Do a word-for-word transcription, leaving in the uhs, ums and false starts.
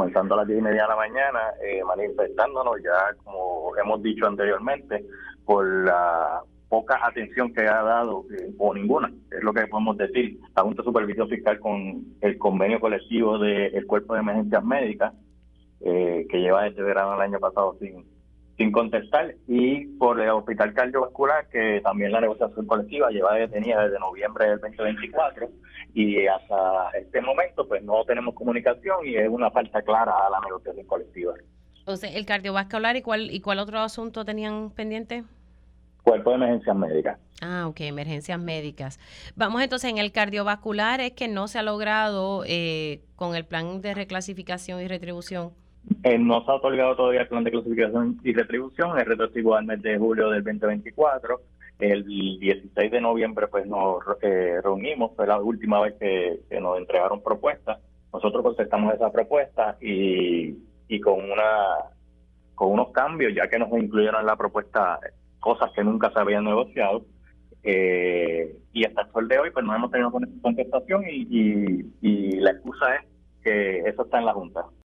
comenzando a las diez y media de la mañana, eh, manifestándonos ya, como hemos dicho anteriormente, por la poca atención que ha dado, eh, o ninguna, es lo que podemos decir, la Junta de Supervisión Fiscal con el convenio colectivo del Cuerpo de Emergencias Médicas, eh, que lleva desde verano del año pasado sin sin contestar, y por el Hospital Cardiovascular, que también la negociación colectiva lleva detenida desde noviembre del veinte veinticuatro, y hasta este momento pues no tenemos comunicación y es una falta clara a la negociación colectiva. O sea, el cardiovascular, ¿y cuál, y cuál otro asunto tenían pendiente? Cuerpo de Emergencias Médicas. Ah, ok, emergencias médicas. Vamos entonces, en el cardiovascular es que no se ha logrado eh, con el plan de reclasificación y retribución. Eh, no se ha otorgado todavía el plan de clasificación y retribución, es retroactivo al mes de julio del veinte veinticuatro. El dieciséis de noviembre pues nos eh, reunimos, fue la última vez que, que nos entregaron propuestas. Nosotros contestamos esa propuesta y, y con una con unos cambios, ya que nos incluyeron en la propuesta cosas que nunca se habían negociado. Eh, y hasta el sol de hoy pues no hemos tenido contestación y, y, y la excusa es que eso está en la Junta.